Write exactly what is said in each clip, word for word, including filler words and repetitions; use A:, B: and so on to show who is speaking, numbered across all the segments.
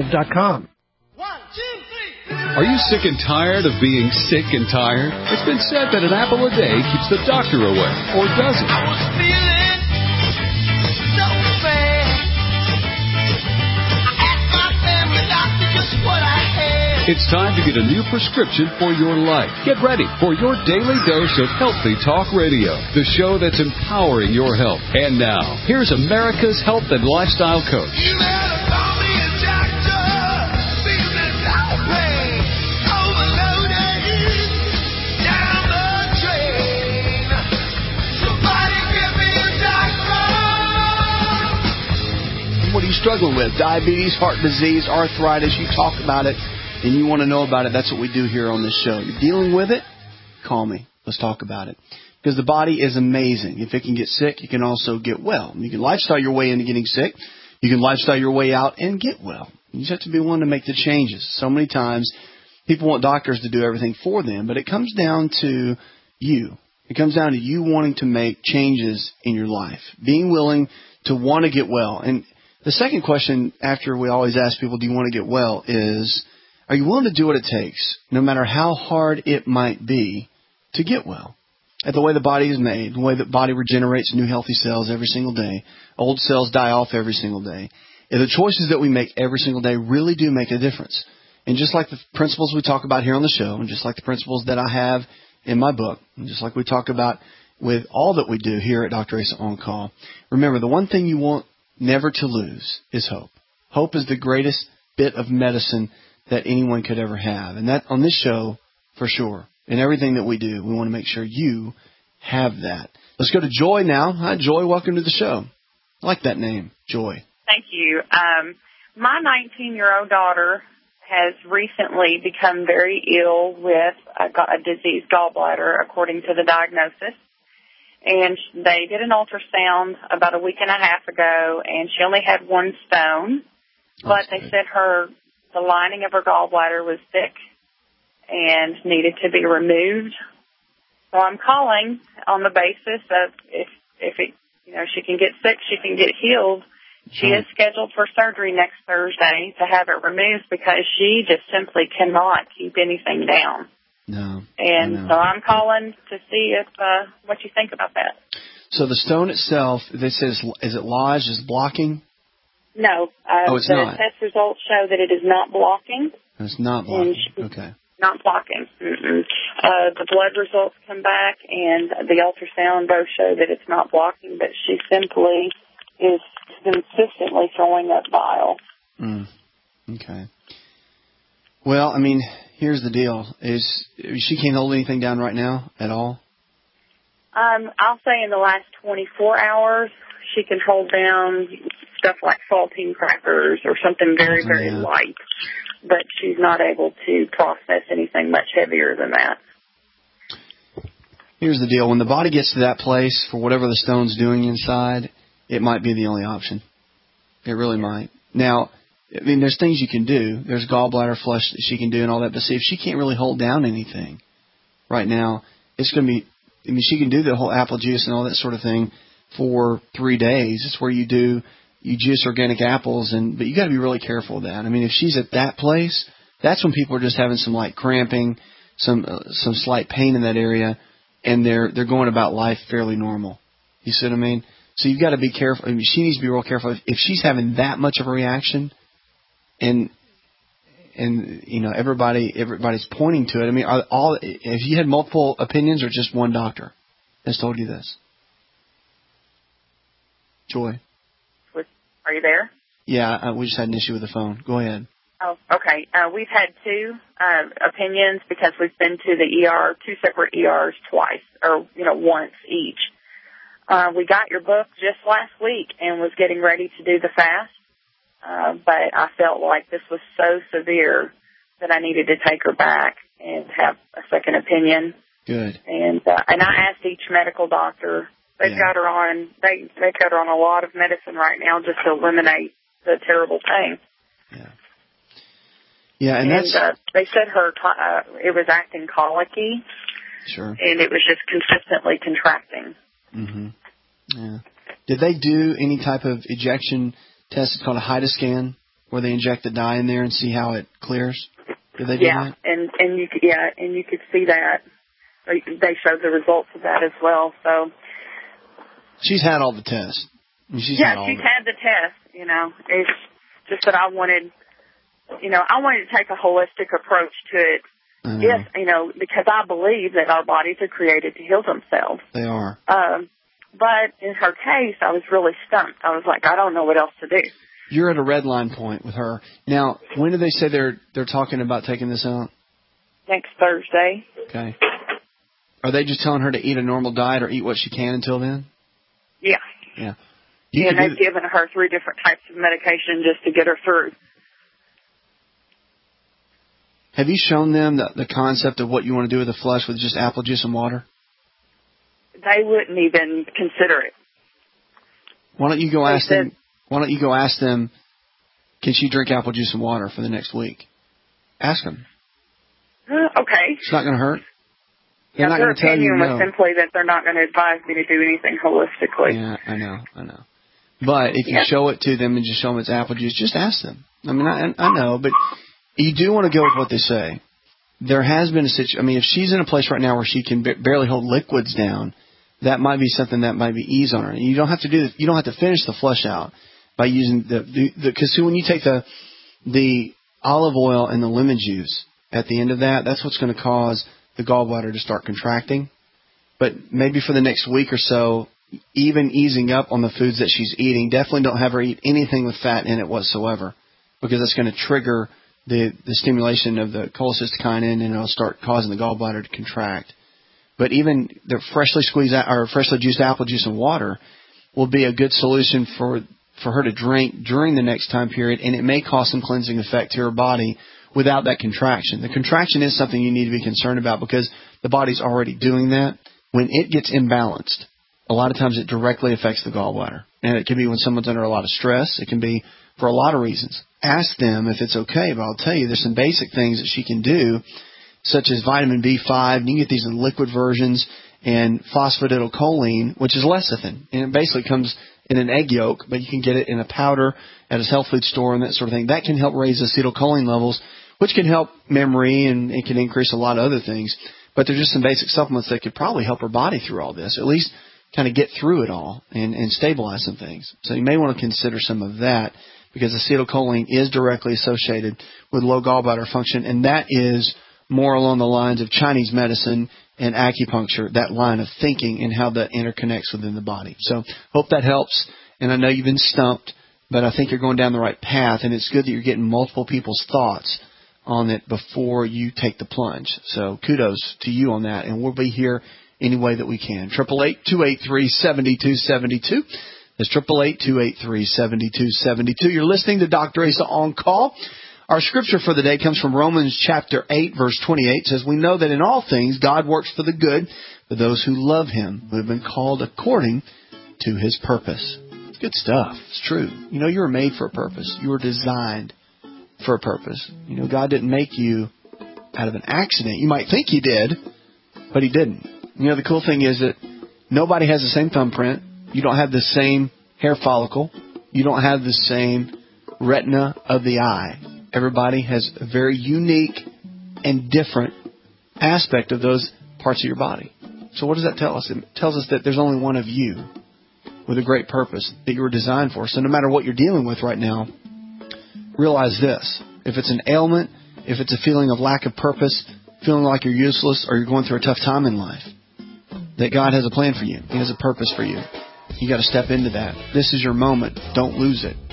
A: dot com.
B: Are you sick and tired of being sick and tired? It's been said that an apple a day keeps the doctor away, or does it?
C: I was feeling so bad. I asked my family doctor just what I had.
B: It's time to get a new prescription for your life. Get ready for your daily dose of Healthy Talk Radio, the show that's empowering your health. And now, here's America's health and lifestyle coach.
C: You better call me a doctor. Feeling so pain. Overloaded. Down the drain. Somebody give me a doctor.
D: What are you struggling with? Diabetes, heart disease, arthritis. You talk about it and you want to know about it. That's what we do here on this show. You're dealing with it? Call me. Let's talk about it. Because the body is amazing. If it can get sick, it can also get well. You can lifestyle your way into getting sick. You can lifestyle your way out and get well. You just have to be willing to make the changes. So many times people want doctors to do everything for them, but it comes down to you. It comes down to you wanting to make changes in your life, being willing to want to get well. And the second question after we always ask people, do you want to get well, is, are you willing to do what it takes, no matter how hard it might be, to get well? At the way the body is made, the way the body regenerates new healthy cells every single day, old cells die off every single day. And the choices that we make every single day really do make a difference. And just like the principles we talk about here on the show, and just like the principles that I have in my book, and just like we talk about with all that we do here at Doctor Asa On Call, remember, the one thing you want never to lose is hope. Hope is the greatest bit of medicine that anyone could ever have. And that on this show, for sure. In everything that we do, we want to make sure you have that. Let's go to Joy now. Hi, Joy. Welcome to the show. I like that name, Joy.
E: Thank you. Um, my nineteen-year-old daughter has recently become very ill with a, a diseased gallbladder, according to the diagnosis. And they did an ultrasound about a week and a half ago, and she only had one stone. But they said her the lining of her gallbladder was thick and needed to be removed. So I'm calling on the basis of if if it, you know, she can get sick, she can get healed. She is scheduled for surgery next Thursday to have it removed because she just simply cannot keep anything down.
D: No.
E: And so I'm calling to see if uh, what you think about that.
D: So the stone itself, they say, is, is it lodged, is blocking?
E: No. Uh,
D: oh, it's
E: the
D: not.
E: test results show that it is not blocking.
D: It's not blocking. Okay.
E: Not blocking. Mm-mm. Uh, the blood results come back, and the ultrasound both show that it's not blocking, but she simply is consistently throwing up bile.
D: Mm. Okay. Well, I mean, here's the deal: is she can't hold anything down right now at all?
E: Um, I'll say in the last twenty-four hours, she can hold down stuff like saltine crackers or something very, very
D: yeah.
E: light. But she's not able to process anything much heavier than that.
D: Here's the deal. When the body gets to that place, for whatever the stone's doing inside, it might be the only option. It really might. Now, I mean, there's things you can do. There's gallbladder flush that she can do and all that. But see, if she can't really hold down anything right now, it's going to be, I mean, she can do the whole apple juice and all that sort of thing for three days. It's where you do You juice organic apples, and but you got to be really careful of that. I mean, if she's at that place, that's when people are just having some light cramping, some uh, some slight pain in that area, and they're they're going about life fairly normal. You see what I mean? So you've got to be careful. I mean, she needs to be real careful. If, if she's having that much of a reaction, and and you know everybody everybody's pointing to it. I mean, are all have you had multiple opinions or just one doctor has told you this? Joy.
E: Are you there?
D: Yeah, uh, we just had an issue with the phone. Go ahead.
E: Oh, okay. Uh, we've had two uh, opinions because we've been to the E R, two separate E Rs twice, or, you know, once each. Uh, we got your book just last week and was getting ready to do the fast, uh, but I felt like this was so severe that I needed to take her back and have a second opinion.
D: Good.
E: And uh, and I asked each medical doctor. They've
D: yeah.
E: got her on. They they got her on a lot of medicine right now just to eliminate the terrible pain.
D: Yeah. Yeah, and,
E: and
D: that's
E: uh, they said her uh, it was acting colicky.
D: Sure.
E: And it was just consistently contracting.
D: Mm-hmm. Yeah. Did they do any type of ejection test? It's called a HIDA scan. where they inject the dye in there and see how it clears? Did they do
E: yeah,
D: that?
E: and and you could, yeah, and you could see that. They showed the results of that as well. So
D: she's had all the tests. She's
E: yeah,
D: had all
E: she's
D: the...
E: had the test. You know, it's just that I wanted, you know, I wanted to take a holistic approach to it.
D: Mm-hmm.
E: Yes, you know, because I believe that our bodies are created to heal themselves.
D: They are.
E: Um, but in her case, I was really stumped. I was like, I don't know what else to do.
D: You're at a red line point with her. Now, when do they say they're they're talking about taking this out?
E: Next Thursday.
D: Okay. Are they just telling her to eat a normal diet or eat what she can until then?
E: Yeah.
D: Yeah. You
E: and they've given her three different types of medication just to get her through.
D: Have you shown them the, the concept of what you want to do with the flesh with just apple juice and water?
E: They wouldn't even consider it.
D: Why don't you go
E: they
D: ask
E: said,
D: them? Why don't you go ask them? Can she drink apple juice and water for the next week? Ask them.
E: Uh, okay.
D: It's not going to hurt. They're
E: yeah,
D: not
E: their
D: going to tell you
E: opinion
D: no.
E: was simply that they're not going to advise me to do anything holistically.
D: Yeah, I know, I know. But if you
E: yeah.
D: show it to them and just show them it's apple juice, just ask them. I mean, I, I know, but you do want to go with what they say. There has been a situation. I mean, if she's in a place right now where she can b- barely hold liquids down, that might be something that might be ease on her. And you don't have to do this. You don't have to finish the flush out by using the the because when you take the the olive oil and the lemon juice at the end of that, that's what's going to cause the gallbladder to start contracting. But maybe for the next week or so, even easing up on the foods that she's eating, definitely don't have her eat anything with fat in it whatsoever, because that's going to trigger the, the stimulation of the cholecystokinin and it'll start causing the gallbladder to contract. But even the freshly squeezed or freshly juiced apple juice and water will be a good solution for for her to drink during the next time period, and it may cause some cleansing effect to her body without that contraction. The contraction is something you need to be concerned about because the body's already doing that. When it gets imbalanced, a lot of times it directly affects the gallbladder. And it can be when someone's under a lot of stress. It can be for a lot of reasons. Ask them if it's okay, but I'll tell you there's some basic things that she can do, such as vitamin B five. And you can get these in liquid versions, and phosphatidylcholine, which is lecithin. And it basically comes in an egg yolk, but you can get it in a powder at a health food store and that sort of thing. That can help raise acetylcholine levels, which can help memory, and it can increase a lot of other things. But there's just some basic supplements that could probably help her body through all this, at least kind of get through it all and, and stabilize some things. So you may want to consider some of that, because acetylcholine is directly associated with low gallbladder function, and that is more along the lines of Chinese medicine and acupuncture, that line of thinking and how that interconnects within the body. So hope that helps, and I know you've been stumped, but I think you're going down the right path, and it's good that you're getting multiple people's thoughts on it before you take the plunge. So kudos to you on that, and we'll be here any way that we can. Triple eight two eight three seven two seven two. That's triple eight two eight three seven two seven two. You're listening to Doctor Asa on Call. Our scripture for the day comes from Romans chapter eight, verse twenty-eight. It says, "We know that in all things God works for the good for those who love Him, who have been called according to His purpose." It's good stuff. It's true. You know, you were made for a purpose. You were designed for a purpose. You know, God didn't make you out of an accident. You might think He did, but He didn't. You know, the cool thing is that nobody has the same thumbprint. You don't have the same hair follicle. You don't have the same retina of the eye. Everybody has a very unique and different aspect of those parts of your body. So what does that tell us? It tells us that there's only one of you with a great purpose that you were designed for. So no matter what you're dealing with right now, realize this. If it's an ailment, if it's a feeling of lack of purpose, feeling like you're useless, or you're going through a tough time in life, that God has a plan for you. He has a purpose for you. You got to step into that. This is your moment. Don't lose it.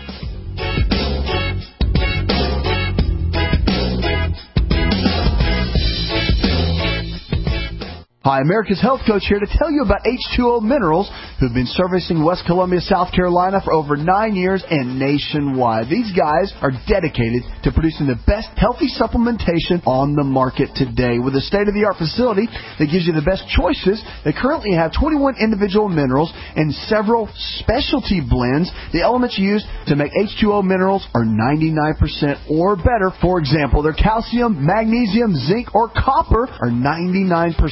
A: Hi, America's Health Coach here to tell you about H two O Minerals, who've been servicing West Columbia, South Carolina for over nine years and nationwide. These guys are dedicated to producing the best healthy supplementation on the market today. With a state-of-the-art facility that gives you the best choices, they currently have twenty-one individual minerals and several specialty blends. The elements used to make H two O Minerals are ninety-nine percent or better. For example, their calcium, magnesium, zinc, or copper are ninety-nine percent pure.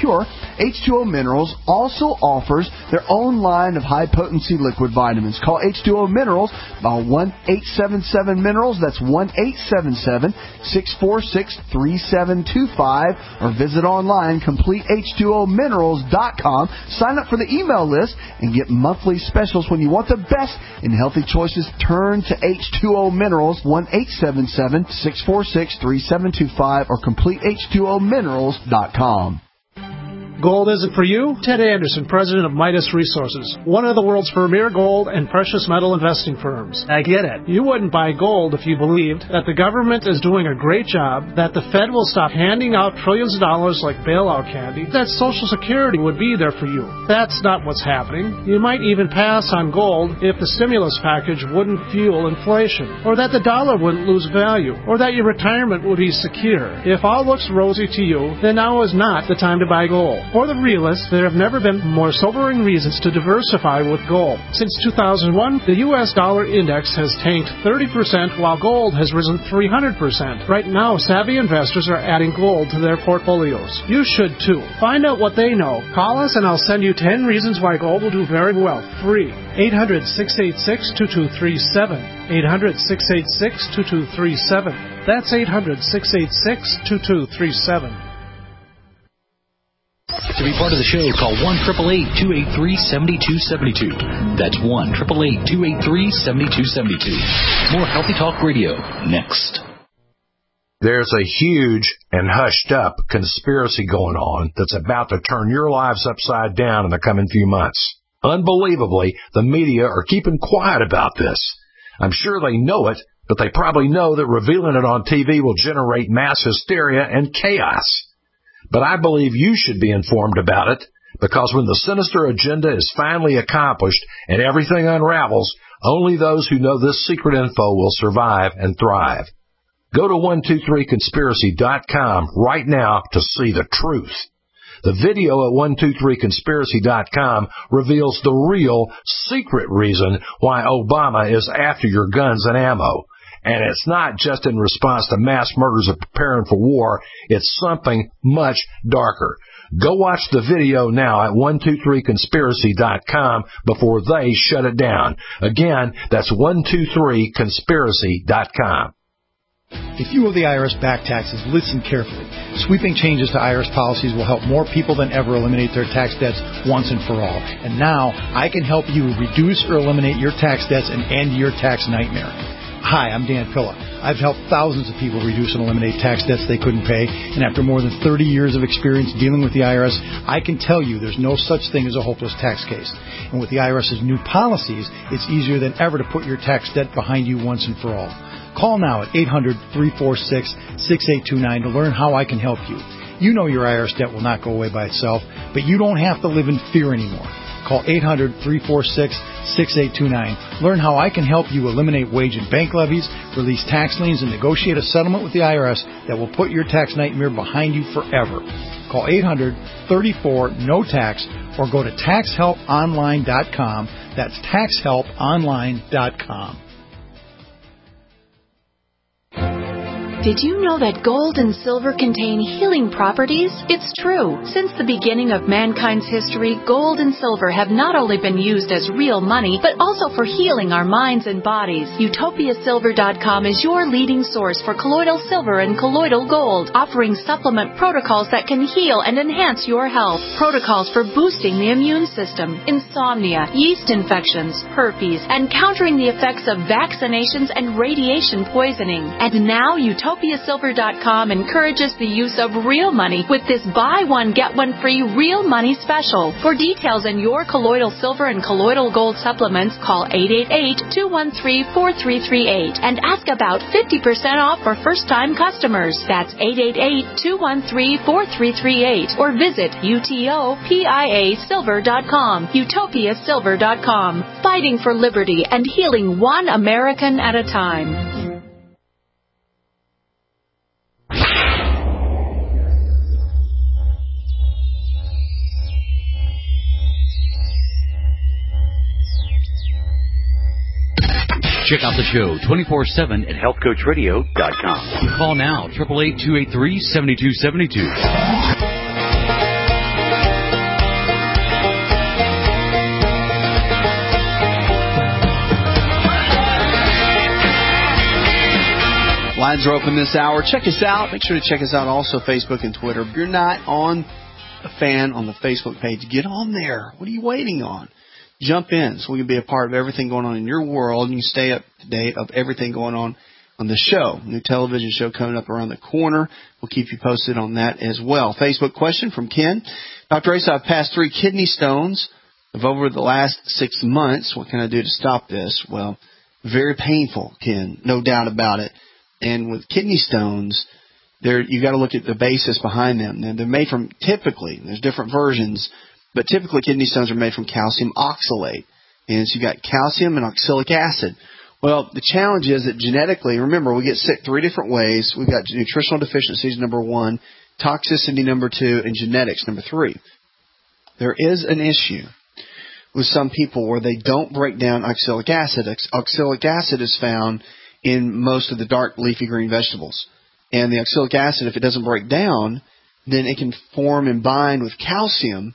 A: sure, H two O Minerals also offers their own line of high-potency liquid vitamins. Call H two O Minerals by one eight seven seven Minerals. That's one eight seven seven, six four six, three seven two five. Or visit online, complete H two O minerals dot com. Sign up for the email list and get monthly specials. When you want the best in healthy choices, turn to H two O Minerals, one eight seven seven, six four six, three seven two five, or complete H two O minerals dot com.
F: Gold isn't for you? Ted Anderson, president of Midas Resources, one of the world's premier gold and precious metal investing firms. I get it. You wouldn't buy gold if you believed that the government is doing a great job, that the Fed will stop handing out trillions of dollars like bailout candy, that Social Security would be there for you. That's not what's happening. You might even pass on gold if the stimulus package wouldn't fuel inflation, or that the dollar wouldn't lose value, or that your retirement would be secure. If all looks rosy to you, then now is not the time to buy gold. For the realists, there have never been more sobering reasons to diversify with gold. Since two thousand one, the U S dollar index has tanked thirty percent while gold has risen three hundred percent. Right now, savvy investors are adding gold to their portfolios. You should too. Find out what they know. Call us and I'll send you ten reasons why gold will do very well, free. eight hundred, six eight six, two two three seven. eight hundred, six eight six, two two three seven. That's eight hundred, six eight six, two two three seven.
G: To be part of the show, call one eight eight eight, two eight three, seven two seven two. That's one eight eight eight, two eight three, seven two seven two. More Healthy Talk Radio next.
H: There's a huge and hushed up conspiracy going on that's about to turn your lives upside down in the coming few months. Unbelievably, the media are keeping quiet about this. I'm sure they know it, but they probably know that revealing it on T V will generate mass hysteria and chaos. But I believe you should be informed about it, because when the sinister agenda is finally accomplished and everything unravels, only those who know this secret info will survive and thrive. Go to one two three conspiracy dot com right now to see the truth. The video at one two three conspiracy dot com reveals the real, secret reason why Obama is after your guns and ammo. And it's not just in response to mass murders of preparing for war. It's something much darker. Go watch the video now at one two three conspiracy dot com before they shut it down. Again, that's one two three conspiracy dot com.
I: If you owe the I R S back taxes, listen carefully. Sweeping changes to I R S policies will help more people than ever eliminate their tax debts once and for all. And now, I can help you reduce or eliminate your tax debts and end your tax nightmare. Hi, I'm Dan Pilla. I've helped thousands of people reduce and eliminate tax debts they couldn't pay, and after more than thirty years of experience dealing with the I R S, I can tell you there's no such thing as a hopeless tax case. And with the I R S's new policies, it's easier than ever to put your tax debt behind you once and for all. Call now at eight hundred, three four six, six eight two nine to learn how I can help you. You know your I R S debt will not go away by itself, but you don't have to live in fear anymore. Call eight hundred, three four six, six eight two nine. Learn how I can help you eliminate wage and bank levies, release tax liens, and negotiate a settlement with the I R S that will put your tax nightmare behind you forever. Call eight hundred, three four, N O tax or go to tax help online dot com. That's tax help online dot com.
J: Did you know that gold and silver contain healing properties? It's true. Since the beginning of mankind's history, gold and silver have not only been used as real money, but also for healing our minds and bodies. Utopia Silver dot com is your leading source for colloidal silver and colloidal gold, offering supplement protocols that can heal and enhance your health. Protocols for boosting the immune system, insomnia, yeast infections, herpes, and countering the effects of vaccinations and radiation poisoning. And now Utopia Utopia Silver dot com encourages the use of real money with this buy one, get one free real money special. For details on your colloidal silver and colloidal gold supplements, call eight eight eight, two one three, four three three eight and ask about fifty percent off for first-time customers. That's eight eight eight, two one three, four three three eight or visit utopia silver dot com. Utopia Silver dot com. Fighting for liberty and healing one American at a time.
G: Check out the show twenty-four seven at health coach radio dot com. Call now, eight eight eight, two eight three, seven two seven two.
D: Lines are open this hour. Check us out. Make sure to check us out also Facebook and Twitter. If you're not on a fan on the Facebook page, get on there. What are you waiting on? Jump in so we can be a part of everything going on in your world and you stay up to date of everything going on on the show. New television show coming up around the corner. We'll keep you posted on that as well. Facebook question from Ken. Doctor Ace, I've passed three kidney stones of over the last six months. What can I do to stop this? Well, very painful, Ken, no doubt about it. And with kidney stones, there you got to look at the basis behind them. Now, they're made from, typically, there's different versions, but typically kidney stones are made from calcium oxalate. And so you got calcium and oxalic acid. Well, the challenge is that genetically, remember, we get sick three different ways. We've got nutritional deficiencies, number one, toxicity, number two, and genetics, number three. There is an issue with some people where they don't break down oxalic acid. Oxalic acid is found in most of the dark leafy green vegetables. And the oxalic acid, if it doesn't break down, then it can form and bind with calcium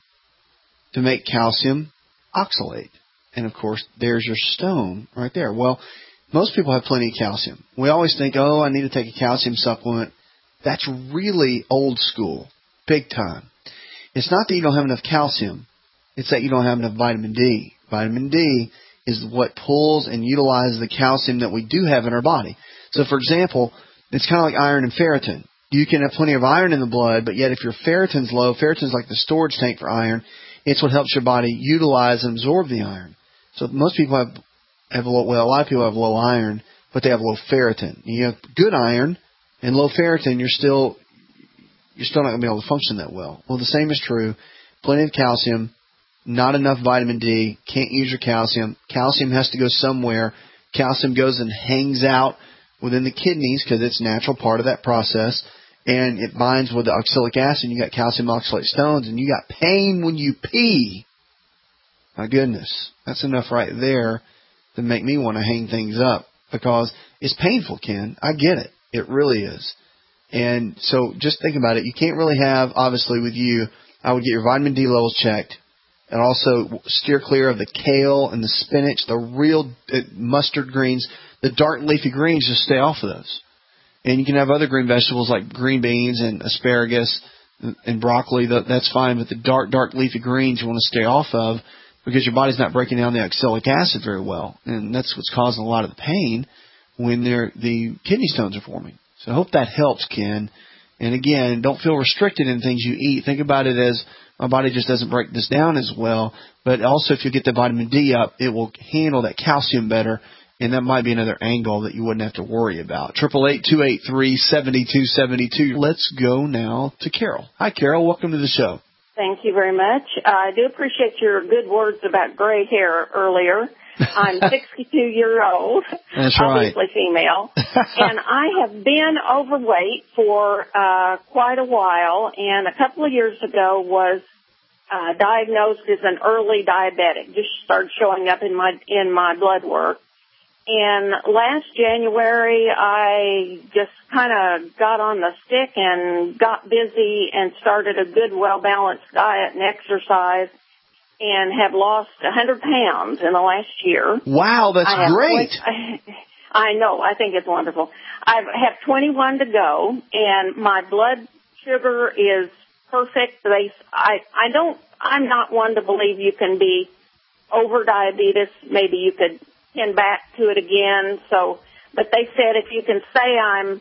D: to make calcium oxalate. And, of course, there's your stone right there. Well, most people have plenty of calcium. We always think, oh, I need to take a calcium supplement. That's really old school, big time. It's not that you don't have enough calcium. It's that you don't have enough vitamin D. Vitamin D is what pulls and utilizes the calcium that we do have in our body. So, for example, it's kind of like iron and ferritin. You can have plenty of iron in the blood, but yet if your ferritin's low, ferritin's like the storage tank for iron. It's what helps your body utilize and absorb the iron. So most people have, have low, well, a lot of people have low iron, but they have low ferritin. You have good iron and low ferritin, you're still, you're still not going to be able to function that well. Well, the same is true. Plenty of calcium. Not enough vitamin D, can't use your calcium. Calcium has to go somewhere. Calcium goes and hangs out within the kidneys because it's a natural part of that process. And it binds with the oxalic acid. You got calcium oxalate stones, and you got pain when you pee. My goodness, that's enough right there to make me want to hang things up because it's painful, Ken. I get it. It really is. And so just think about it. You can't really have, obviously with you, I would get your vitamin D levels checked. And also steer clear of the kale and the spinach, the real uh, mustard greens, the dark leafy greens, just stay off of those. And you can have other green vegetables like green beans and asparagus and broccoli. That's fine, but the dark, dark leafy greens you want to stay off of because your body's not breaking down the oxalic acid very well. And that's what's causing a lot of the pain when they're, the kidney stones are forming. So I hope that helps, Ken. And again, don't feel restricted in things you eat. Think about it as my body just doesn't break this down as well. But also if you get the vitamin D up, it will handle that calcium better. And that might be another angle that you wouldn't have to worry about. eight eight eight, two eight three, seven two seven two. Let's go now to Carol. Hi, Carol. Welcome to the show.
K: Thank you very much. I do appreciate your good words about gray hair earlier. I'm sixty-two years old,
D: That's right.
K: obviously female, and I have been overweight for uh, quite a while, and a couple of years ago was uh, diagnosed as an early diabetic. Just started showing up in my in my blood work. And last January, I just kind of got on the stick and got busy and started a good, well-balanced diet and exercise and have lost one hundred pounds in the last year.
D: Wow, that's
K: I
D: great.
K: twenty, I know. I think it's wonderful. I have twenty-one to go, and my blood sugar is perfect. They, I, I don't, I'm not one to believe you can be over diabetes. Maybe you could pin back to it again. So, but they said if you can say I'm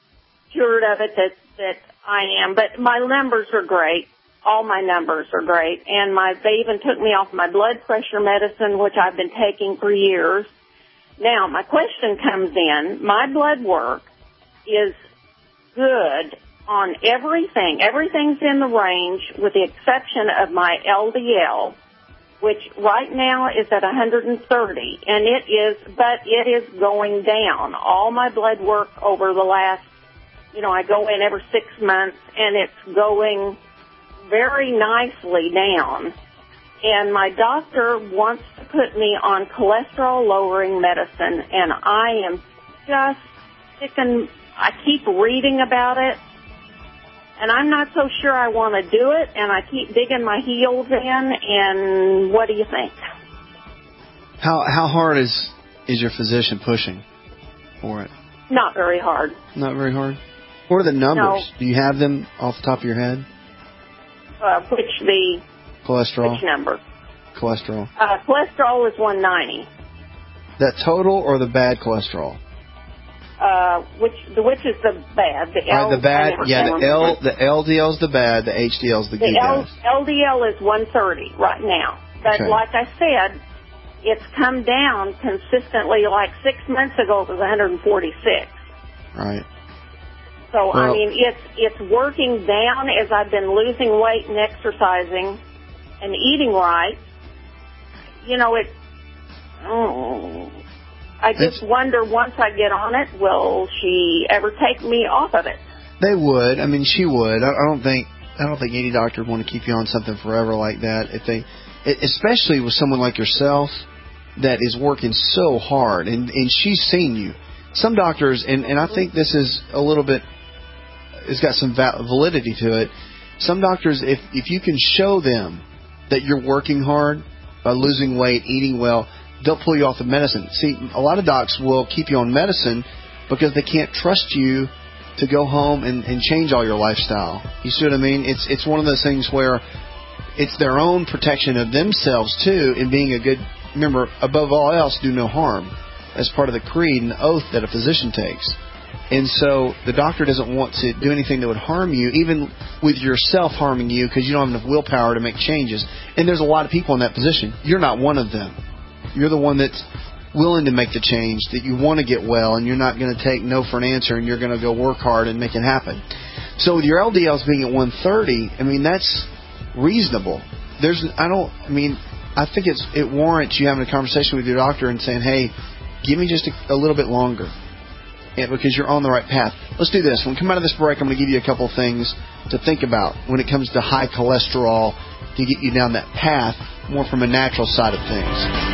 K: cured of it, that, that I am. But my numbers are great. All my numbers are great. And my, they even took me off my blood pressure medicine, which I've been taking for years. Now, my question comes in. My blood work is good on everything. Everything's in the range with the exception of my L D L, which right now is at one hundred thirty, and it is, but it is going down. All my blood work over the last, you know, I go in every six months, and it's going very nicely down. And my doctor wants to put me on cholesterol-lowering medicine, and I am just sick and I keep reading about it. And I'm not so sure I want to do it, and I keep digging my heels in, and what do you think?
D: How how hard is is your physician pushing for it?
K: Not very hard.
D: Not very hard. What are the numbers?
K: No.
D: Do you have them off the top of your head?
K: Uh, which the
D: Cholesterol.
K: which number?
D: Cholesterol.
K: Uh, cholesterol is one ninety.
D: That total or the bad cholesterol?
K: Uh, which the which is the bad? The L.
D: All right, the bad. Yeah, the L.
K: remember.
D: The L D L is the bad. The H D L is the good
K: The L,
D: guys.
K: L D L is one thirty right now. But
D: Okay.
K: like I said, it's come down consistently. Like six months ago, it was one forty-six.
D: Right.
K: So I
D: Well-
K: mean, it's it's working down as I've been losing weight and exercising and eating right. You know, it. Oh, I just wonder once I get on it, will she ever take me off of it?
D: They would. I mean, she would. I, I don't think. I don't think any doctor would want to keep you on something forever like that. If they, it, especially with someone like yourself that is working so hard, and and she's seen you. Some doctors, and and I think this is a little bit. It's got some val- validity to it. Some doctors, if if you can show them that you're working hard by losing weight, eating well, they'll pull you off the medicine. See, a lot of docs will keep you on medicine because they can't trust you to go home and, and change all your lifestyle. You see what I mean? It's it's one of those things where it's their own protection of themselves, too, in being a good, remember, above all else, do no harm, as part of the creed and the oath that a physician takes. And so the doctor doesn't want to do anything that would harm you, even with yourself harming you, because you don't have enough willpower to make changes. And there's a lot of people in that position. You're not one of them. You're the one that's willing to make the change, that you want to get well, and you're not going to take no for an answer, and you're going to go work hard and make it happen. So with your L D Ls being at one thirty, I mean, that's reasonable. There's, I don't, I mean, I think it's it warrants you having a conversation with your doctor and saying, hey, give me just a, a little bit longer. Yeah, because you're on the right path. Let's do this. When we come out of this break, I'm going to give you a couple of things to think about when it comes to high cholesterol to get you down that path, more from a natural side of things.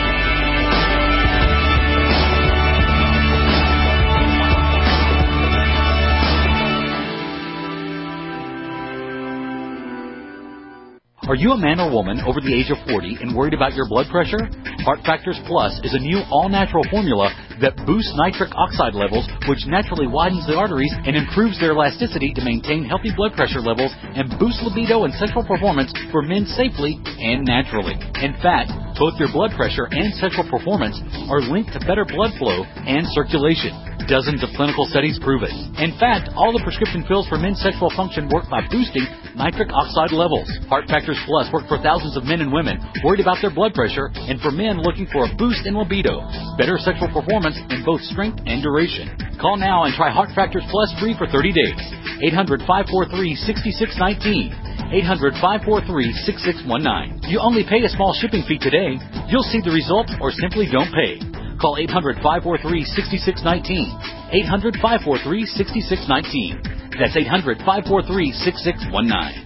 G: Are you a man or woman over the age of forty and worried about your blood pressure? Heart Factors Plus is a new all-natural formula that boosts nitric oxide levels, which naturally widens the arteries and improves their elasticity to maintain healthy blood pressure levels and boost libido and sexual performance for men safely and naturally. In fact, both your blood pressure and sexual performance are linked to better blood flow and circulation. Dozens of clinical studies prove it. In fact, all the prescription pills for men's sexual function work by boosting nitric oxide levels. Heart Factors Plus work for thousands of men and women worried about their blood pressure and for men looking for a boost in libido, better sexual performance in both strength and duration. Call now and try Heart Factors Plus free for thirty days. eight hundred, five four three, six six one nine. eight hundred, five four three, six six one nine. You only pay a small shipping fee today. You'll see the results or simply don't pay. Call eight hundred, five four three, six six one nine. eight hundred, five four three, six six one nine. That's eight hundred, five four three, six six one nine.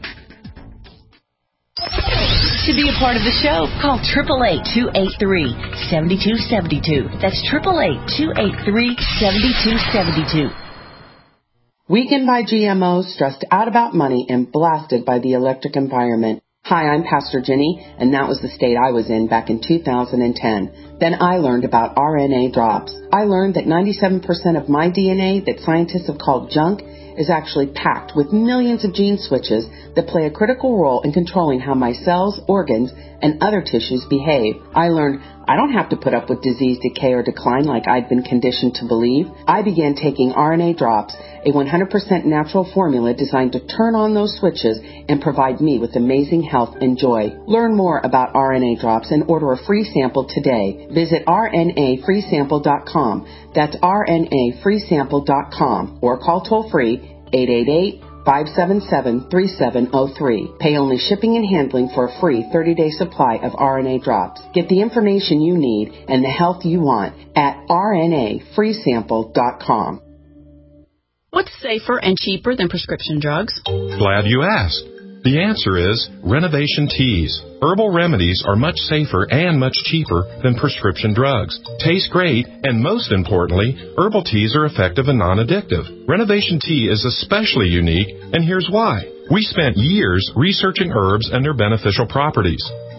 L: To be a part of the show, call eight eight eight, two eight three, seven two seven two. That's eight eight eight, two eight three, seven two seven two.
M: Weakened by G M Os, stressed out about money, and blasted by the electric environment. Hi, I'm Pastor Jenny, and that was the state I was in back in two thousand ten. Then I learned about R N A drops. I learned that ninety-seven percent of my D N A that scientists have called junk is actually packed with millions of gene switches that play a critical role in controlling how my cells, organs, and other tissues behave. I learned I don't have to put up with disease, decay, or decline like I'd been conditioned to believe. I began taking R N A drops, a one hundred percent natural formula designed to turn on those switches and provide me with amazing health and joy. Learn more about R N A drops and order a free sample today. Visit R N A free sample dot com. That's R N A free sample dot com or call toll free eight eight eight, five seven seven, three seven zero three. Pay only shipping and handling for a free thirty-day supply of R N A drops. Get the information you need and the health you want at R N A free sample dot com.
N: What's safer and cheaper than prescription drugs?
O: Glad you asked. The answer is Renovation Teas. Herbal remedies are much safer and much cheaper than prescription drugs. Taste great, and most importantly, herbal teas are effective and non-addictive. Renovation Tea is especially unique, and here's why. We spent years researching herbs and their beneficial properties.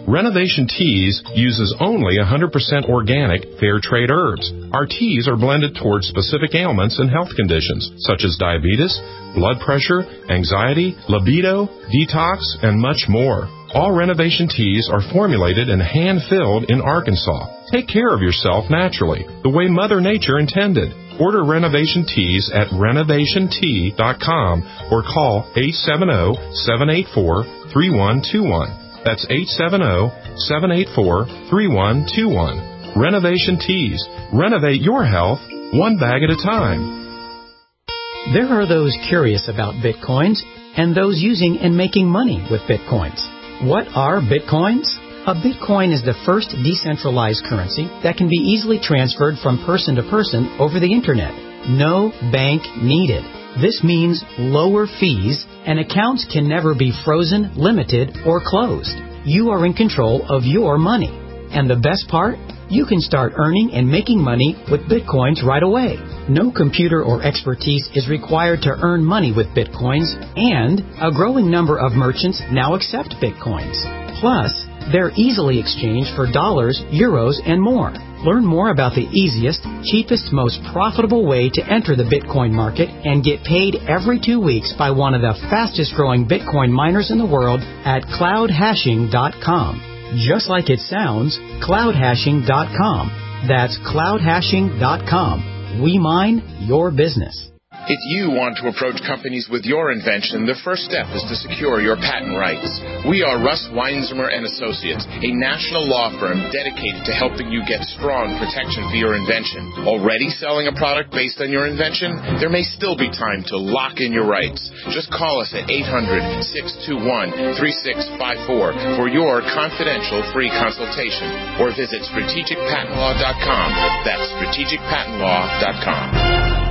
O: Renovation Teas uses only one hundred percent organic, fair trade herbs. Our teas are blended towards specific ailments and health conditions, such as diabetes, blood pressure, anxiety, libido, detox, and much more. All Renovation Teas are formulated and hand-filled in Arkansas. Take care of yourself naturally, the way Mother Nature intended. Order Renovation Teas at renovation tea dot com or call eight seven zero, seven eight four, three one two one. That's eight seven zero, seven eight four, three one two one. Renovation Teas. Renovate your health one bag at a time.
P: There are those curious about Bitcoins and those using and making money with Bitcoins. What are Bitcoins? A Bitcoin is the first decentralized currency that can be easily transferred from person to person over the Internet. No bank needed. This means lower fees, and accounts can never be frozen, limited, or closed. You are in control of your money. And the best part? You can start earning and making money with Bitcoins right away. No computer or expertise is required to earn money with Bitcoins, and a growing number of merchants now accept Bitcoins. Plus, they're easily exchanged for dollars, euros, and more. Learn more about the easiest, cheapest, most profitable way to enter the Bitcoin market and get paid every two weeks by one of the fastest growing Bitcoin miners in the world at cloud hashing dot com. Just like it sounds, cloud hashing dot com. That's cloud hashing dot com. We mine your business.
Q: If you want to approach companies with your invention, the first step is to secure your patent rights. We are Russ Weinzimmer and Associates, a national law firm dedicated to helping you get strong protection for your invention. Already selling a product based on your invention? There may still be time to lock in your rights. Just call us at eight hundred, six two one, three six five four for your confidential free consultation, or visit strategic patent law dot com. That's strategic patent law dot com.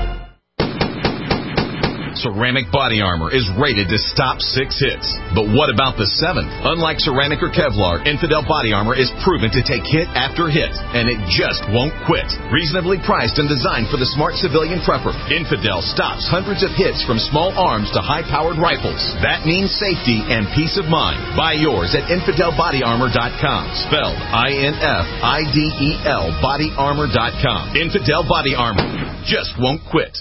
R: Ceramic Body Armor is rated to stop six hits. But what about the seventh? Unlike ceramic or Kevlar, Infidel Body Armor is proven to take hit after hit, and it just won't quit. Reasonably priced and designed for the smart civilian prepper, Infidel stops hundreds of hits from small arms to high-powered rifles. That means safety and peace of mind. Buy yours at infidel body armor dot com, spelled I N F I D E L body armor dot com. Infidel Body Armor just won't quit.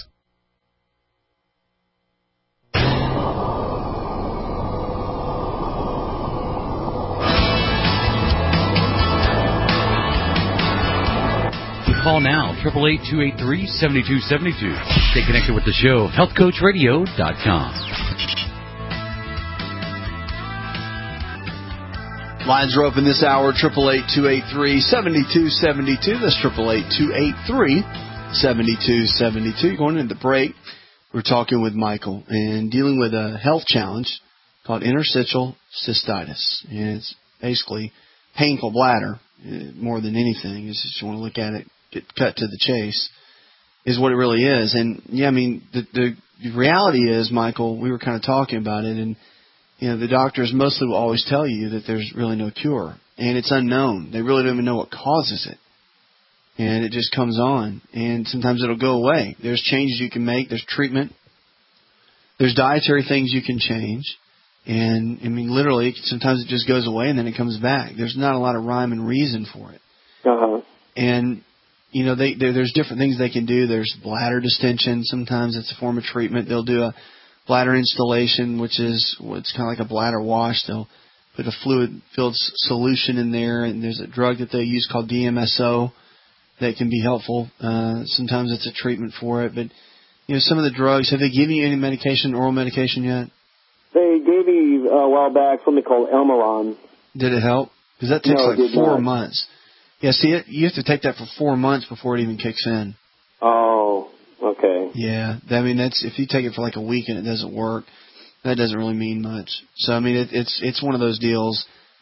G: Call now, eight eight eight, two eight three, seven two seven two. Stay connected with the show, health coach radio dot com.
D: Lines are open this hour, eight eight eight, two eight three, seven two seven two. That's eight eight eight, two eight three, seven two seven two. Going into the break, we're talking with Michael and dealing with a health challenge called interstitial cystitis. And it's basically painful bladder more than anything. It's just you want to look at it, get cut to the chase, is what it really is. And, yeah, I mean, the, the reality is, Michael, we were kind of talking about it, and, you know, the doctors mostly will always tell you that there's really no cure, and it's unknown. They really don't even know what causes it, and it just comes on, and sometimes it'll go away. There's changes you can make. There's treatment. There's dietary things you can change, and, I mean, literally, sometimes it just goes away, and then it comes back. There's not a lot of rhyme and reason for it.
S: Uh-huh.
D: And, you know, they, there's different things they can do. There's bladder distension. Sometimes it's a form of treatment. They'll do a bladder installation, which is what's kind of like a bladder wash. They'll put a fluid-filled solution in there, and there's a drug that they use called D M S O that can be helpful. Uh, sometimes it's a treatment for it. But, you know, some of the drugs, have they given you any medication, oral medication yet?
S: They gave me uh, a while back something called Elmaron.
D: Did it help? Because that takes
S: No,
D: like
S: it did
D: four
S: not.
D: months. Yeah, see, it, you have to take that for four months before it even kicks in.
S: Oh, okay.
D: Yeah, I mean, that's if you take it for like a week and it doesn't work, that doesn't really mean much. So, I mean, it, it's it's one of those deals.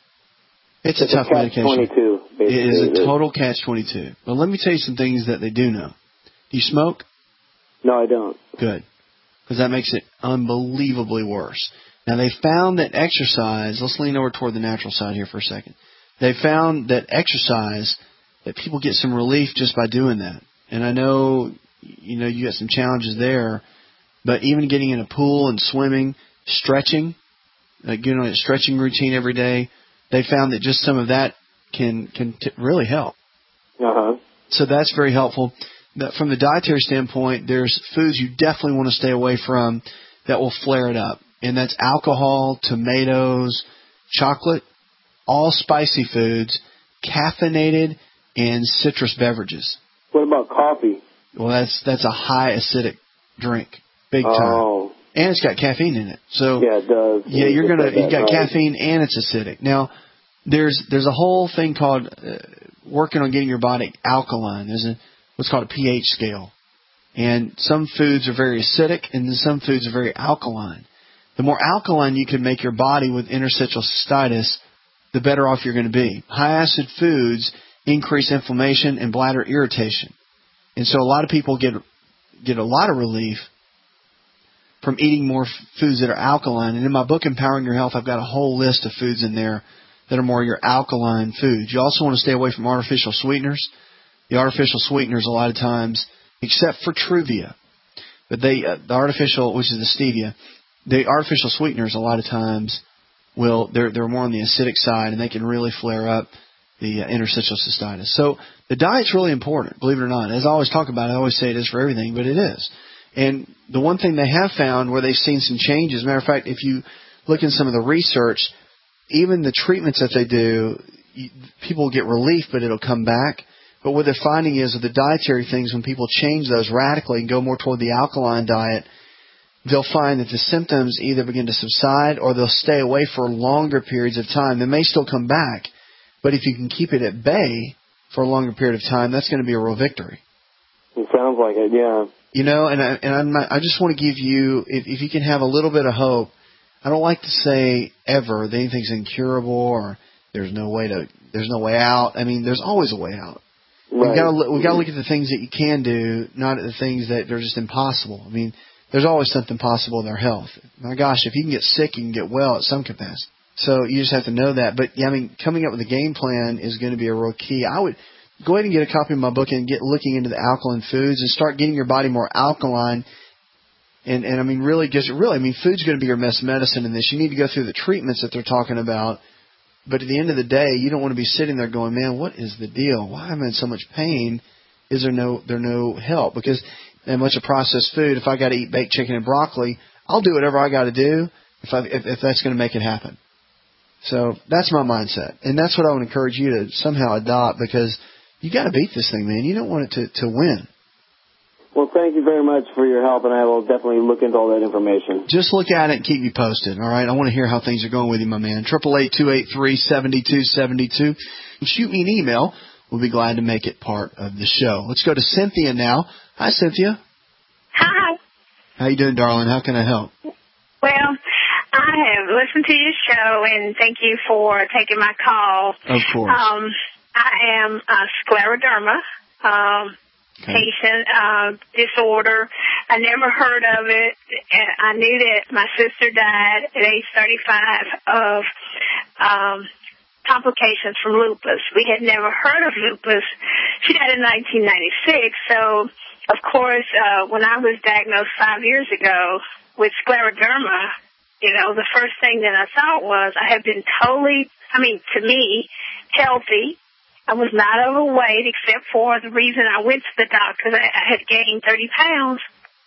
D: It's,
S: It's
D: a
S: a
D: tough
S: catch
D: medication.
S: twenty-two, basically.
D: It is
S: It
D: a
S: is.
D: total catch twenty-two. But let me tell you some things that they do know. Do you smoke?
S: No, I don't.
D: Good. Because that makes it unbelievably worse. Now, they found that exercise, let's lean over toward the natural side here for a second. They found that exercise, that people get some relief just by doing that. And I know, you know, you got some challenges there, but even getting in a pool and swimming, stretching, like getting on a stretching routine every day, they found that just some of that can can t- really help.
S: Uh-huh.
D: So that's very helpful. But from the dietary standpoint, there's foods you definitely want to stay away from that will flare it up. And that's alcohol, tomatoes, chocolate, all spicy foods, caffeinated, and citrus beverages.
S: What about coffee?
D: Well, that's that's a high acidic drink, big time.
S: Oh.
D: And it's got caffeine in it. So
S: yeah, it does.
D: Yeah, you're gonna you got
S: right.
D: caffeine and it's acidic. Now, there's there's a whole thing called uh, working on getting your body alkaline. There's a what's called a pH scale, and some foods are very acidic, and then some foods are very alkaline. The more alkaline you can make your body with interstitial cystitis, the better off you're going to be. High acid foods increase inflammation and bladder irritation, and so a lot of people get get a lot of relief from eating more f- foods that are alkaline. And in my book, Empowering Your Health, I've got a whole list of foods in there that are more your alkaline foods. You also want to stay away from artificial sweeteners. The artificial sweeteners, a lot of times, except for Truvia, but they uh, the artificial, which is the stevia, the artificial sweeteners, a lot of times, will they're they're more on the acidic side, and they can really flare up the uh, interstitial cystitis. So the diet's really important, believe it or not. As I always talk about, I always say it is for everything, but it is. And the one thing they have found where they've seen some changes, as a matter of fact, if you look in some of the research, even the treatments that they do, you, people get relief, but it'll come back. But what they're finding is with the dietary things, when people change those radically and go more toward the alkaline diet, they'll find that the symptoms either begin to subside or they'll stay away for longer periods of time. They may still come back, but if you can keep it at bay for a longer period of time, that's going to be a real victory.
S: It sounds like it, yeah.
D: You know, and I, and I'm not, I just want to give you, if, if you can have a little bit of hope, I don't like to say ever that anything's incurable or there's no way to, there's no way out. I mean, there's always a way out.
S: Right.
D: We've got to we got to look at the things that you can do, not at the things that are just impossible. I mean, there's always something possible in our health. My gosh, if you can get sick, you can get well at some capacity. So you just have to know that. But yeah, I mean, coming up with a game plan is going to be a real key. I would go ahead and get a copy of my book and get looking into the alkaline foods and start getting your body more alkaline. And and I mean, really, just really, I mean, food's going to be your best medicine in this. You need to go through the treatments that they're talking about. But at the end of the day, you don't want to be sitting there going, man, what is the deal? Why am I in so much pain? Is there no there no help? Because in much of processed food, if I got to eat baked chicken and broccoli, I'll do whatever I got to do if, I, if if that's going to make it happen. So that's my mindset, and that's what I would encourage you to somehow adopt, because you got to beat this thing, man. You don't want it to to win.
S: Well, thank you very much for your help, and I will definitely look into all that information.
D: Just look at it and keep me posted, all right? I want to hear how things are going with you, my man. triple eight, two eight three, seven two seven two. Shoot me an email. We'll be glad to make it part of the show. Let's go to Cynthia now. Hi, Cynthia.
T: Hi.
D: How you doing, darling? How can I help?
T: Well, I have listened to your show, and thank you for taking my call.
D: Of course.
T: Um, I am a scleroderma. Um, Okay. patient uh, disorder. I never heard of it. And I knew that my sister died at age thirty-five of um, complications from lupus. We had never heard of lupus. She died in nineteen ninety-six. So, of course, uh, when I was diagnosed five years ago with scleroderma, you know, the first thing that I thought was I had been totally, I mean, to me, healthy. I was not overweight except for the reason I went to the doctor. I, I had gained thirty pounds,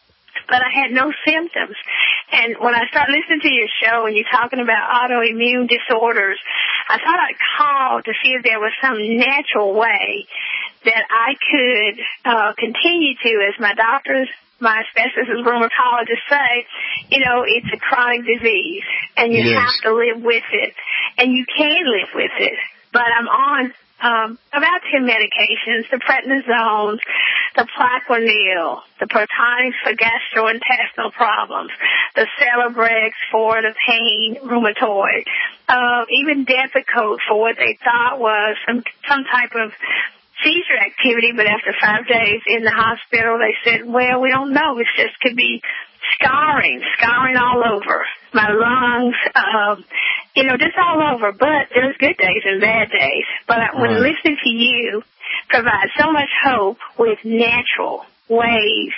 T: but I had no symptoms. And when I started listening to your show and you're talking about autoimmune disorders, I thought I'd call to see if there was some natural way that I could uh, continue to, as my doctors, my specialist rheumatologist say, you know, it's a chronic disease, and you have to live with it, and you can live with it. But I'm on Um, about ten medications, the prednisone, the Plaquenil, the Protonix for gastrointestinal problems, the Celebrex for the pain rheumatoid, uh, even Depakote for what they thought was some, some type of seizure activity, but after five days in the hospital, they said, well, we don't know. It just could be scarring, scarring all over my lungs, um, you know, just all over. But there's good days and bad days. But when
D: Right.
T: listening to you provide so much hope with natural ways,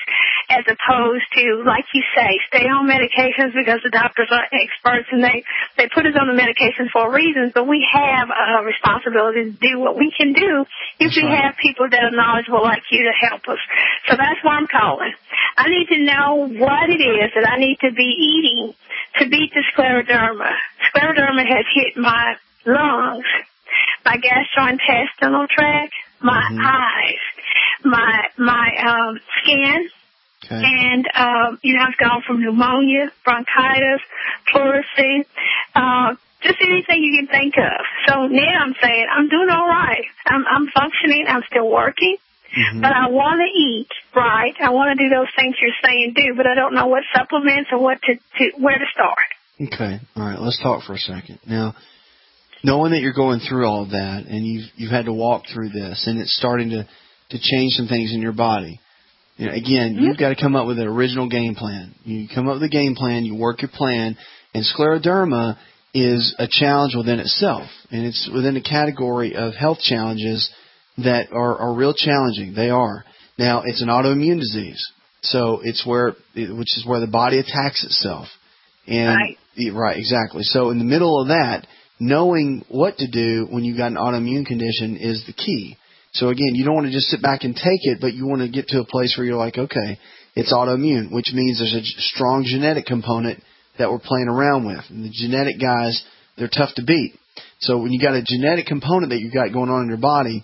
T: as opposed to, like you say, stay on medications because the doctors are experts and they, they put us on the medications for a reason, but we have a responsibility to do what we can do if we have people that are knowledgeable like you to help us. So that's why I'm calling. I need to know what it is that I need to be eating to beat the scleroderma. Scleroderma has hit my lungs, my gastrointestinal tract, my mm-hmm. eyes, my my um, skin, okay. and um, you know I've gone from pneumonia, bronchitis, pleurisy, uh, just anything you can think of. So now I'm saying I'm doing all right. I'm, I'm functioning. I'm still working, mm-hmm. but I want to eat right. I want to do those things you're saying do, but I don't know what supplements or what to, to where to start.
D: Okay, all right. Let's talk for a second now. Knowing that you're going through all of that and you've you've had to walk through this and it's starting to, to change some things in your body, you know, again, mm-hmm. you've got to come up with an original game plan. You come up with a game plan, you work your plan, and scleroderma is a challenge within itself, and it's within a category of health challenges that are, are real challenging. They are. Now, it's an autoimmune disease, so it's where, which is where the body attacks itself. And right. right, exactly. So in the middle of that, knowing what to do when you've got an autoimmune condition is the key. So, again, you don't want to just sit back and take it, but you want to get to a place where you're like, okay, it's autoimmune, which means there's a strong genetic component that we're playing around with. And the genetic guys, they're tough to beat. So when you got a genetic component that you've got going on in your body,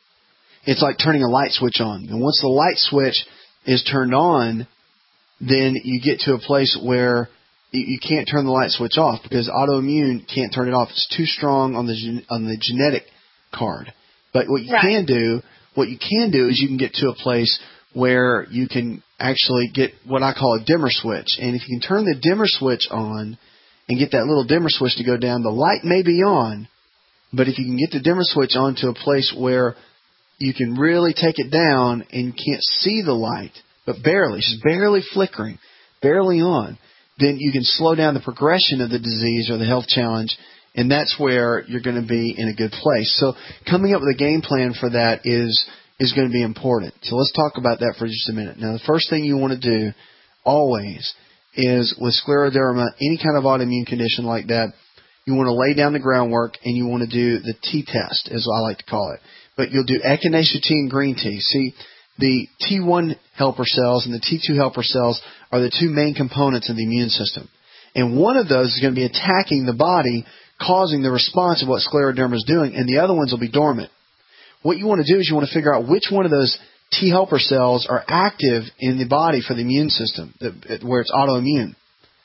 D: it's like turning a light switch on. And once the light switch is turned on, then you get to a place where you can't turn the light switch off because autoimmune can't turn it off. It's too strong on the gen- on the genetic card. But what you right. can do, what you can do is you can get to a place where you can actually get what I call a dimmer switch. And if you can turn the dimmer switch on and get that little dimmer switch to go down, the light may be on, but if you can get the dimmer switch on to a place where you can really take it down and you can't see the light, but barely, just barely flickering, barely on, then you can slow down the progression of the disease or the health challenge, and that's where you're going to be in a good place. So coming up with a game plan for that is is going to be important. So let's talk about that for just a minute. Now, the first thing you want to do always is with scleroderma, any kind of autoimmune condition like that, you want to lay down the groundwork and you want to do the T test, as I like to call it. But you'll do echinacea tea and green tea. See, the T one helper cells and the T two helper cells are the two main components of the immune system. And one of those is going to be attacking the body, causing the response of what scleroderma is doing, and the other ones will be dormant. What you want to do is you want to figure out which one of those T helper cells are active in the body for the immune system, where it's autoimmune.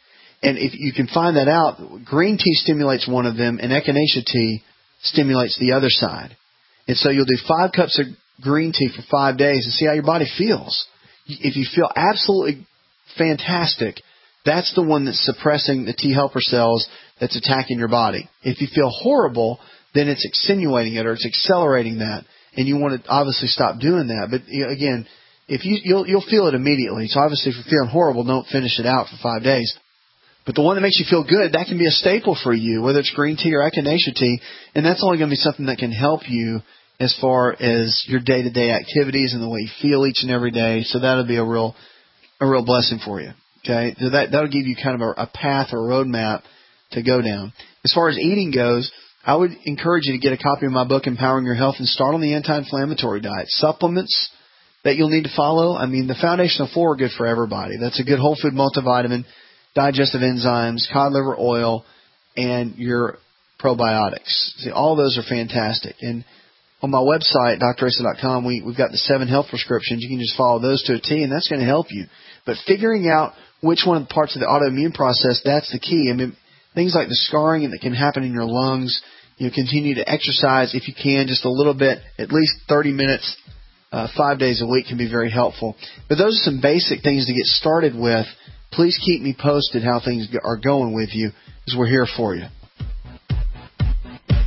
D: And if you can find that out, green tea stimulates one of them, and echinacea tea stimulates the other side. And so you'll do five cups of green tea for five days and see how your body feels. If you feel absolutely fantastic, that's the one that's suppressing the T helper cells that's attacking your body. If you feel horrible, then it's extenuating it or it's accelerating that, and you want to obviously stop doing that. But again, if you you'll you'll feel it immediately. So obviously, if you're feeling horrible, don't finish it out for five days. But the one that makes you feel good, that can be a staple for you, whether it's green tea or echinacea tea, and that's only going to be something that can help you as far as your day-to-day activities and the way you feel each and every day. So that'll be a real a real blessing for you. Okay, so that that'll give you kind of a, a path or a roadmap to go down. As far as eating goes, I would encourage you to get a copy of my book, Empowering Your Health, and start on the anti-inflammatory diet. Supplements that you'll need to follow, I mean, the foundational four are good for everybody. That's a good whole food multivitamin, digestive enzymes, cod liver oil, and your probiotics. See, all those are fantastic. And on my website, D R Asa dot com, we, we've got the seven health prescriptions. You can just follow those to a T, and that's going to help you. But figuring out which one of the parts of the autoimmune process, that's the key. I mean, things like the scarring that can happen in your lungs, you know, continue to exercise if you can, just a little bit, at least thirty minutes, uh, five days a week can be very helpful. But those are some basic things to get started with. Please keep me posted how things are going with you, because we're here for you.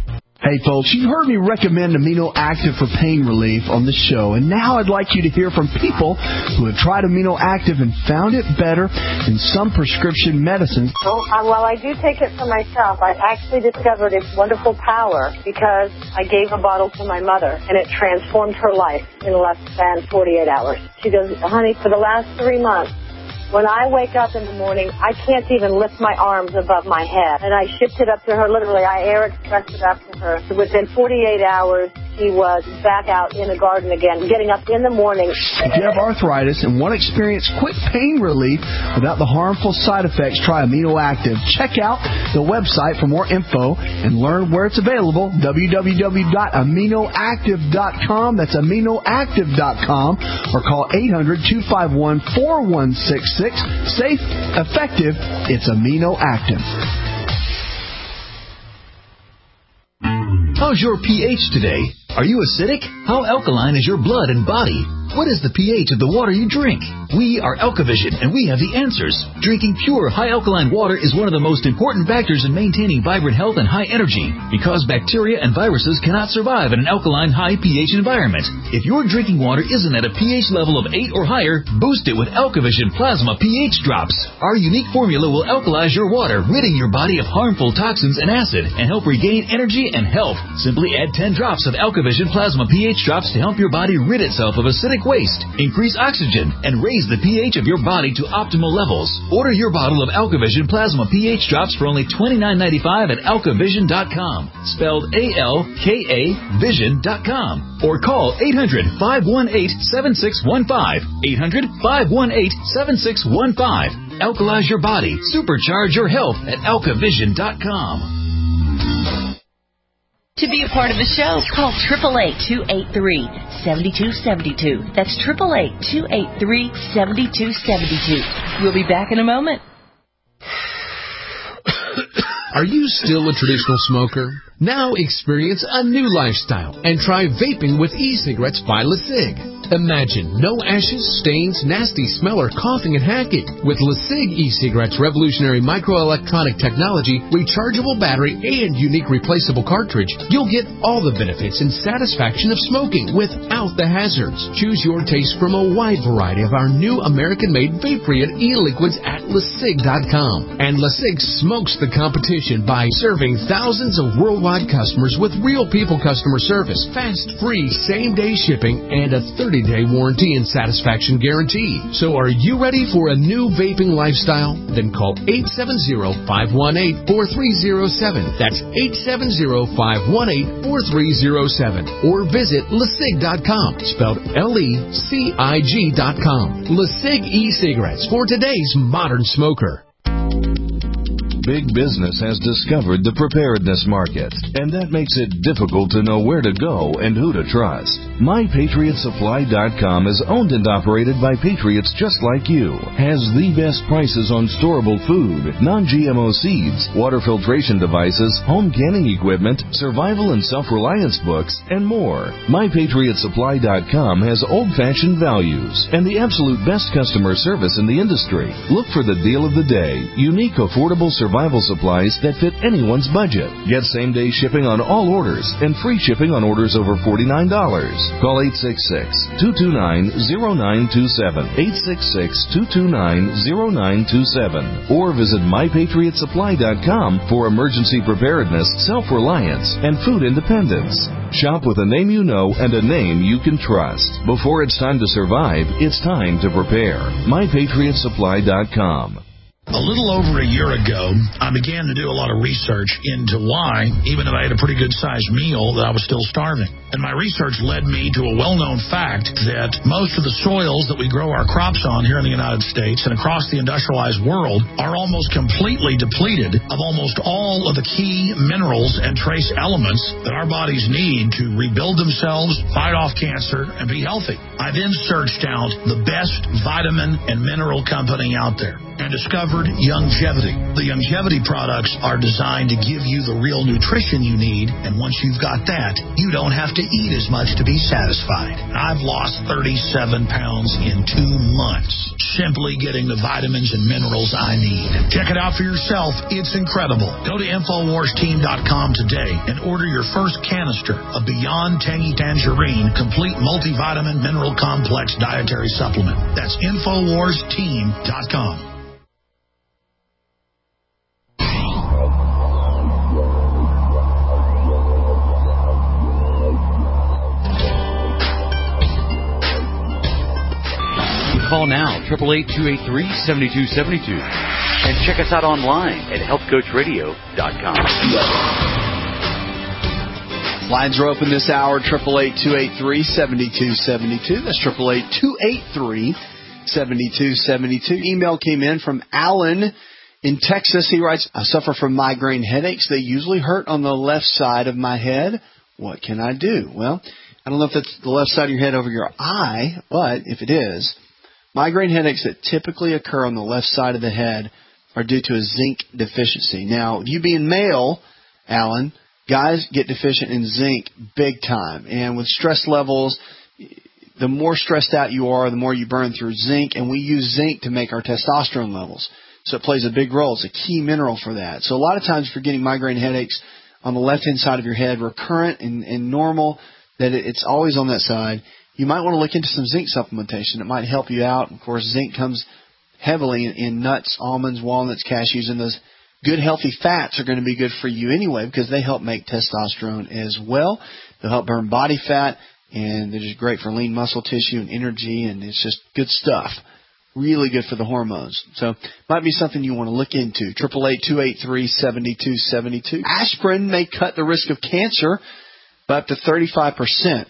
A: Hey, folks, you've heard me recommend Amino Active for pain relief on the show, and now I'd like you to hear from people who have tried Amino Active and found it better than some prescription medicines.
U: Well, uh, while I do take it for myself, I actually discovered its wonderful power because I gave a bottle to my mother, and it transformed her life in less than forty-eight hours. She goes, honey, for the last three months, when I wake up in the morning, I can't even lift my arms above my head. And I shipped it up to her, literally. I air expressed it up to her. So within forty-eight hours, she was back out in the garden again, getting up in the morning.
A: If you have arthritis and want to experience quick pain relief without the harmful side effects, try Amino Active. Check out the website for more info and learn where it's available, w w w dot amino active dot com. That's amino active dot com. Or call eight hundred, two five one, four one six six. Safe, effective, it's Amino Active.
V: How's your pH today? Are you acidic? How alkaline is your blood and body? What is the pH of the water you drink? We are Alkavision, and we have the answers. Drinking pure, high alkaline water is one of the most important factors in maintaining vibrant health and high energy, because bacteria and viruses cannot survive in an alkaline, high pH environment. If your drinking water isn't at a pH level of eight or higher, boost it with Alkavision Plasma pH Drops. Our unique formula will alkalize your water, ridding your body of harmful toxins and acid, and help regain energy and health. Simply add ten drops of Alkavision Plasma pH Drops to help your body rid itself of acidic waste, increase oxygen, and raise the pH of your body to optimal levels. Order your bottle of Alkavision Plasma pH Drops for only twenty-nine ninety-five at alkavision dot com, spelled A L K A vision dot com, or call eight hundred, five one eight, seven six one five, eight hundred, five one eight, seven six one five. Alkalize your body, supercharge your health at alkavision dot com.
L: To be a part of the show, call eight eight eight, two eight three, seven two seven two. That's eight eight eight, two eight three, seven two seven two. We'll be back in a moment.
W: Are you still a traditional smoker? Now experience a new lifestyle and try vaping with e-cigarettes by LeSig. Imagine no ashes, stains, nasty smell, or coughing and hacking. With LeSig e-cigarettes' revolutionary microelectronic technology, rechargeable battery, and unique replaceable cartridge, you'll get all the benefits and satisfaction of smoking without the hazards. Choose your taste from a wide variety of our new American-made vape-free e-liquids at LeSig dot com. And LeSig smokes the competition by serving thousands of worldwide customers with real people customer service, fast, free, same-day shipping, and a thirty-day warranty and satisfaction guarantee. So are you ready for a new vaping lifestyle? Then call eight seven zero, five one eight, four three zero seven. That's eight seven zero, five one eight, four three zero seven. Or visit LeSig dot com, spelled L E C I G dot com. LeSig e-cigarettes for today's modern smoker.
X: Big business has discovered the preparedness market, and that makes it difficult to know where to go and who to trust. my patriot supply dot com is owned and operated by patriots just like you, has the best prices on storable food, non-G M O seeds, water filtration devices, home canning equipment, survival and self-reliance books, and more. my patriot supply dot com has old-fashioned values and the absolute best customer service in the industry. Look for the deal of the day, unique, affordable survival supplies that fit anyone's budget. Get same-day shipping on all orders and free shipping on orders over forty-nine dollars. Call eight six six, two two nine, zero nine two seven, eight six six, two two nine, zero nine two seven, or visit my patriot supply dot com for emergency preparedness, self-reliance, and food independence. Shop with a name you know and a name you can trust. Before it's time to survive, it's time to prepare. my patriot supply dot com.
Y: A little over a year ago, I began to do a lot of research into why, even if I had a pretty good-sized meal, that I was still starving. And my research led me to a well-known fact that most of the soils that we grow our crops on here in the United States and across the industrialized world are almost completely depleted of almost all of the key minerals and trace elements that our bodies need to rebuild themselves, fight off cancer, and be healthy. I then searched out the best vitamin and mineral company out there and discovered Youngevity. The Youngevity products are designed to give you the real nutrition you need, and once you've got that, you don't have to to eat as much to be satisfied. I've lost thirty-seven pounds in two months, simply getting the vitamins and minerals I need. Check it out for yourself. It's incredible. Go to Infowars Team dot com today and order your first canister of Beyond Tangy Tangerine Complete Multivitamin Mineral Complex Dietary Supplement. That's Infowars Team dot com.
G: Call now, eight eight eight, two eight three, seven two seven two. And check us out online at health coach radio dot com.
D: Lines are open this hour, eight eight eight, two eight three, seven two seven two. That's eight eight eight, two eight three, seven two seven two. Email came in from Alan in Texas. He writes, I suffer from migraine headaches. They usually hurt on the left side of my head. What can I do? Well, I don't know if that's the left side of your head over your eye, but if it is, migraine headaches that typically occur on the left side of the head are due to a zinc deficiency. Now, you being male, Alan, guys get deficient in zinc big time. And with stress levels, the more stressed out you are, the more you burn through zinc. And we use zinc to make our testosterone levels. So it plays a big role. It's a key mineral for that. So a lot of times if you're getting migraine headaches on the left-hand side of your head, recurrent and, and normal, that it's always on that side, you might want to look into some zinc supplementation. It might help you out. Of course, zinc comes heavily in, in nuts, almonds, walnuts, cashews, and those good healthy fats are going to be good for you anyway because they help make testosterone as well. They'll help burn body fat, and they're just great for lean muscle tissue and energy, and it's just good stuff. Really good for the hormones. So might be something you want to look into. eight eight eight, two eight three, seven two seven two. Aspirin may cut the risk of cancer by up to thirty-five percent.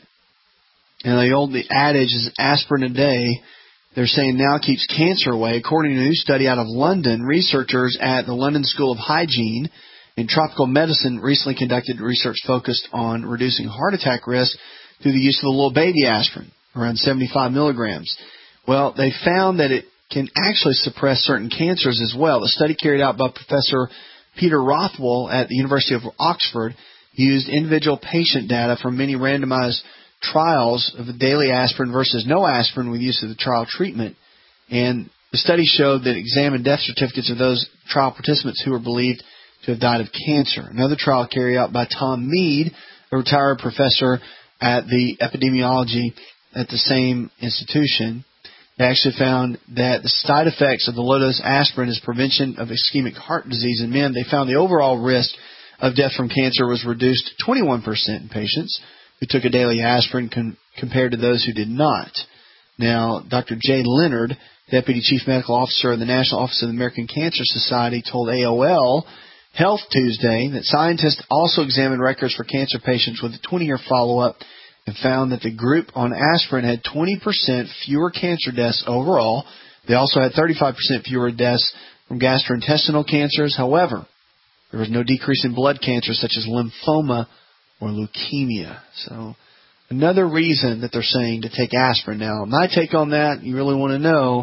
D: And the old the adage is aspirin a day, they're saying now keeps cancer away. According to a new study out of London, researchers at the London School of Hygiene and Tropical Medicine recently conducted research focused on reducing heart attack risk through the use of the little baby aspirin, around seventy-five milligrams. Well, they found that it can actually suppress certain cancers as well. The study carried out by Professor Peter Rothwell at the University of Oxford used individual patient data from many randomized trials of daily aspirin versus no aspirin with use of the trial treatment. And the study showed that examined death certificates of those trial participants who were believed to have died of cancer. Another trial carried out by Tom Mead, a retired professor at the epidemiology at the same institution. They actually found that the side effects of the low-dose aspirin is prevention of ischemic heart disease in men. They found the overall risk of death from cancer was reduced to twenty-one percent in patients who took a daily aspirin con- compared to those who did not. Now, Doctor Jay Leonard, Deputy Chief Medical Officer of the National Office of the American Cancer Society, told A O L Health Tuesday that scientists also examined records for cancer patients with a twenty-year follow-up and found that the group on aspirin had twenty percent fewer cancer deaths overall. They also had thirty-five percent fewer deaths from gastrointestinal cancers. However, there was no decrease in blood cancers such as lymphoma or leukemia. So another reason that they're saying to take aspirin. Now, my take on that, you really want to know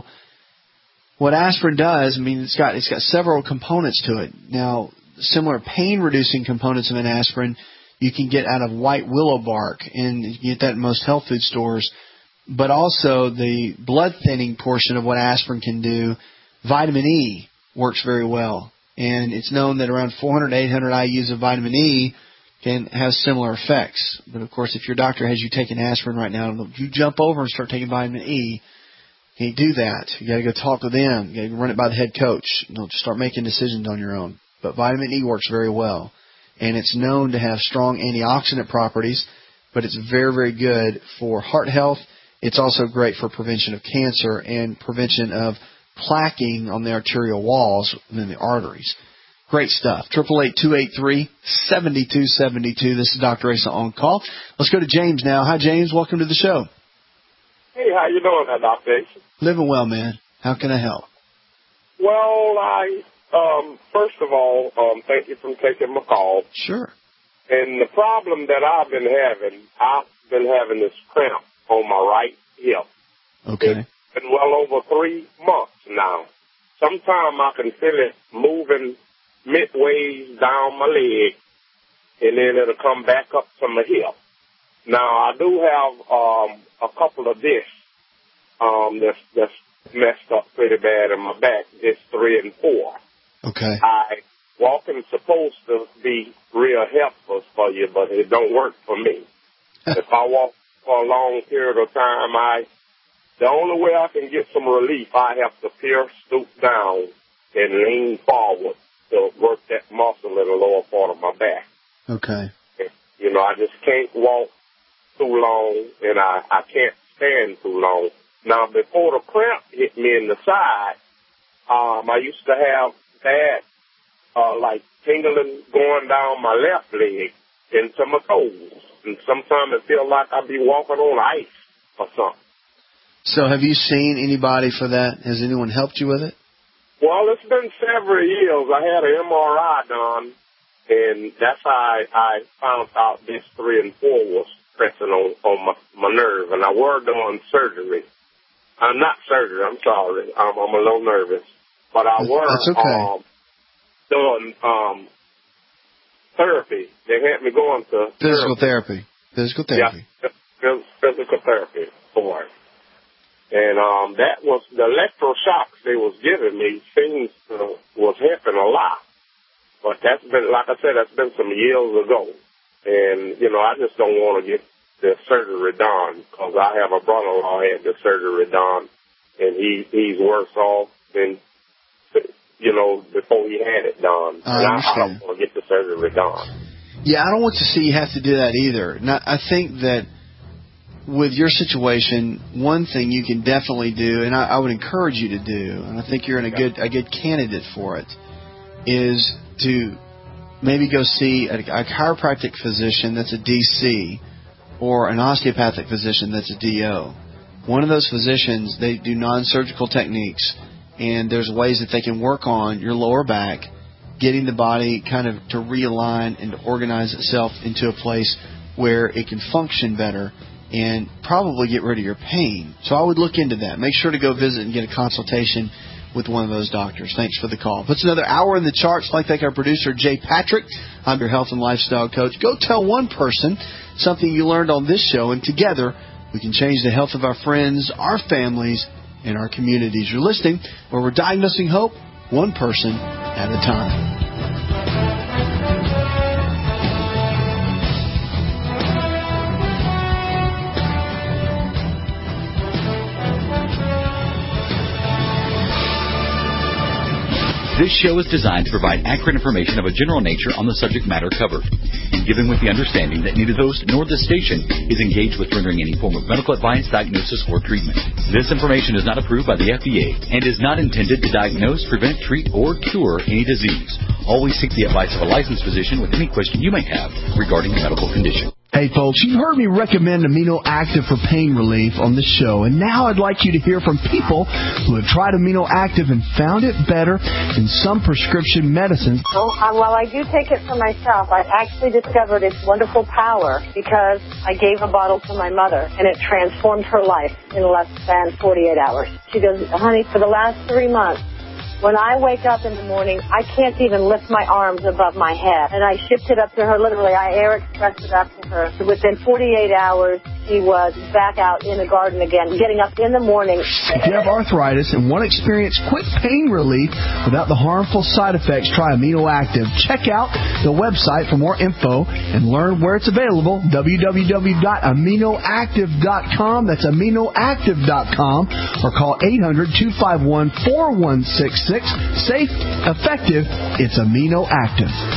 D: what aspirin does. I mean, it's got it's got several components to it. Now, similar pain-reducing components of an aspirin you can get out of white willow bark, and you can get that in most health food stores. But also the blood-thinning portion of what aspirin can do, vitamin E works very well. And it's known that around four hundred to eight hundred I U's of vitamin E can have similar effects. But, of course, if your doctor has you taking aspirin right now, if you jump over and start taking vitamin E, you can't do that. You got to go talk with them. You got to run it by the head coach. Don't just start making decisions on your own. But vitamin E works very well. And it's known to have strong antioxidant properties, but it's very, very good for heart health. It's also great for prevention of cancer and prevention of plaquing on the arterial walls and in the arteries. Great stuff. eight eight eight, two eight three, seven two seven two. This is Doctor Asa on call. Let's go to James now. Hi, James. Welcome to the show.
B: Hey, how you doing, Doctor Asa?
D: Living well, man. How can I help?
B: Well, I... Um, first of all, um, thank you for taking my call.
D: Sure.
B: And the problem that I've been having, I've been having this cramp on my right hip.
D: Okay.
B: It's been well over three months now. Sometimes I can feel it moving midways down my leg, and then it'll come back up to my hip. Now, I do have um, a couple of discs um, that's, that's messed up pretty bad in my back, disc three and four.
D: Okay.
B: I walking supposed to be real helpful for you, but it don't work for me. If I walk for a long period of time, I the only way I can get some relief, I have to peer, stoop down, and lean forward to work that muscle in the lower part of my back.
D: Okay.
B: You know, I just can't walk too long, and I, I can't stand too long. Now, before the cramp hit me in the side, um, I used to have bad, uh, like tingling going down my left leg into my toes. And sometimes it feels like I'd be walking on ice or something.
D: So have you seen anybody for that? Has anyone helped you with it?
B: Well, it's been several years. I had an M R I done, and that's how I, I found out this three and four was pressing on, on my, my nerve. And I were doing surgery. Uh, not surgery, I'm sorry. I'm, I'm a little nervous. But I were
D: That's okay.
B: um, doing um, therapy. They had me going to
D: Physical therapy.
B: therapy.
D: Physical therapy.
B: Yeah, physical therapy for it. And um, that was the electroshocks they was giving me seems to was helping a lot. But that's been, like I said, that's been some years ago. And, you know, I just don't want to get the surgery done because I have a brother-in-law who had the surgery done, and he he's worse off than, you know, before he had it done.
D: I
B: and I, I
D: understand.
B: don't want to get the surgery done.
D: Yeah, I don't want to see you have to do that either. Now, I think that with your situation, one thing you can definitely do, and I, I would encourage you to do, and I think you're in a good a good candidate for it, is to maybe go see a, a chiropractic physician that's a D C or an osteopathic physician that's a D O. One of those physicians, they do non-surgical techniques, and there's ways that they can work on your lower back, getting the body kind of to realign and to organize itself into a place where it can function better and probably get rid of your pain. So I would look into that. Make sure to go visit and get a consultation with one of those doctors. Thanks for the call. Puts another hour in the charts. I'd like to thank our producer, Jay Patrick. I'm your health and lifestyle coach. Go tell one person something you learned on this show, and together we can change the health of our friends, our families, and our communities. You're listening where we're diagnosing hope one person at a time.
G: This show is designed to provide accurate information of a general nature on the subject matter covered, and given with the understanding that neither the host nor the station is engaged with rendering any form of medical advice, diagnosis, or treatment. This information is not approved by the F D A and is not intended to diagnose, prevent, treat, or cure any disease. Always seek the advice of a licensed physician with any question you may have regarding a medical condition.
A: Hey folks, you've heard me recommend Amino Active for pain relief on this show, and now I'd like you to hear from people who have tried Amino Active and found it better than some prescription medicines.
U: Oh, uh, well, I do take it for myself. I actually discovered its wonderful power because I gave a bottle to my mother, and it transformed her life in less than forty-eight hours. She goes, honey, for the last three months, when I wake up in the morning, I can't even lift my arms above my head. And I shipped it up to her, literally, I air expressed it up to her. So within forty-eight hours, she was back out in the garden again, getting up in the morning.
A: If you have arthritis and want to experience quick pain relief without the harmful side effects, try Amino Active. Check out the website for more info and learn where it's available, w w w dot amino active dot com. That's amino active dot com, or call eight hundred, two five one, four one six six. Safe, effective, it's Amino Active.